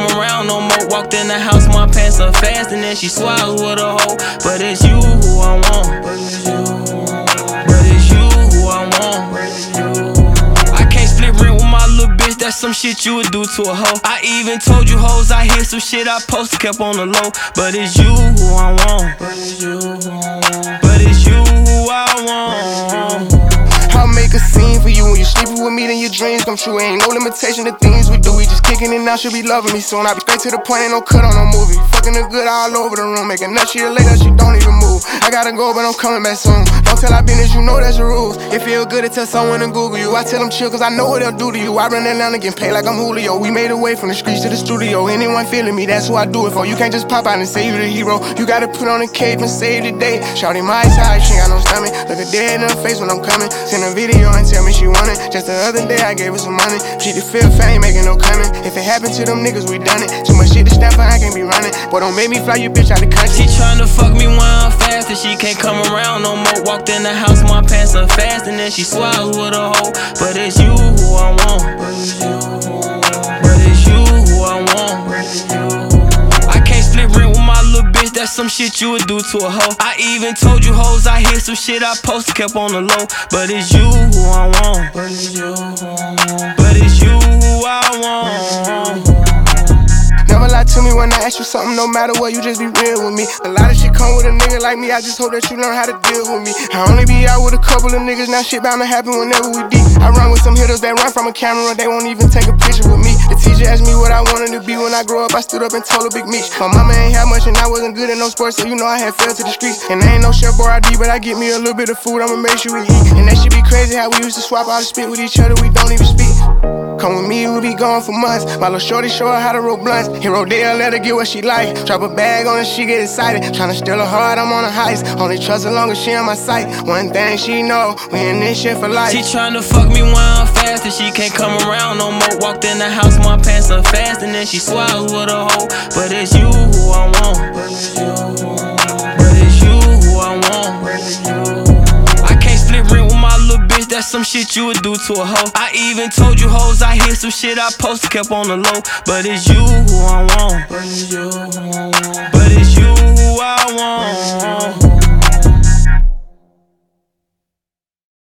around no more. Walked in the house, my pants are fast, and then she swallows with a hoe. But it's you who I want. But it's you who I want. I can't split rent with my little bitch, that's some shit you would do to a hoe. I even told you hoes I hear some shit I posted, kept on the low. But it's you who I want. But it's you who I want. I'll make a scene for you when you're sleeping with me, then your dreams come true. Ain't no limitation to things we do. We just kicking it now, she'll be loving me soon. I'll be straight to the point, ain't no cut on no movie. Fucking her good all over the room, making nuts year later, she don't even move. I gotta go, but I'm coming back soon. Don't tell I business, you know that's the rules. It feel good to tell someone to Google you. I tell them chill, cause I know what they'll do to you. I run that line and get paid like I'm Julio. We made a way from the streets to the studio. Anyone feeling me, that's who I do it for. You can't just pop out and say you the hero. You gotta put on a cape and save the day. Shawty my side, she ain't got no stomach. Look her dead in her face when I'm coming. Send a video and tell me she want it. Just the other day I gave her some money. She just feel fame, making no coming. If it happened to them niggas, we done it. Too much shit to stand for, I can't be running. Boy, don't make me fly you bitch out the country. She tryna fuck me when I'm fast, and she can't come around no more. Walked in the house, my pants are fast, and then she swallows with a hoe. But it's you who I want. But it's you who I want. I can't split rent with my little bitch, that's some shit you would do to a hoe. I even told you hoes I hear some shit I posted, kept on the low. But it's you who I want. But it's you who I want. Never lie to me when I ask you something, no matter what, you just be real with me. A lot of shit come with a nigga like me, I just hope that you learn how to deal with me. I only be out with a couple of niggas, now shit bound to happen whenever we deep. I run with some hitters that run from a camera, they won't even take a picture with me. The teacher asked me what I wanted to be when I grow up, I stood up and told her Big Meech. My mama ain't had much and I wasn't good at no sports, so you know I had fell to the streets. And I ain't no chef or ID, but I get me a little bit of food, I'ma make sure we eat. And that shit be crazy how we used to swap out the spit with each other, we don't even speak. Come with me, we'll be gone for months. My little shorty show her how to roll blunts. Hero Dale, let her get what she like. Drop a bag on her, she get excited. Tryna steal her heart, I'm on a heist. Only trust her long as she on my sight. One thing she know, we in this shit for life. She tryna fuck me when I'm fast, and she can't come around no more. Walked in the house, my pants are fast, and then she swallows with a hoe. But it's you who I want. But it's you who I want. I can't split rent with my little bitch, that's some shit you would do to a hoe. I even told you hoes I hear some shit I posted, kept on the low. But it's you who I want. But it's you who I want.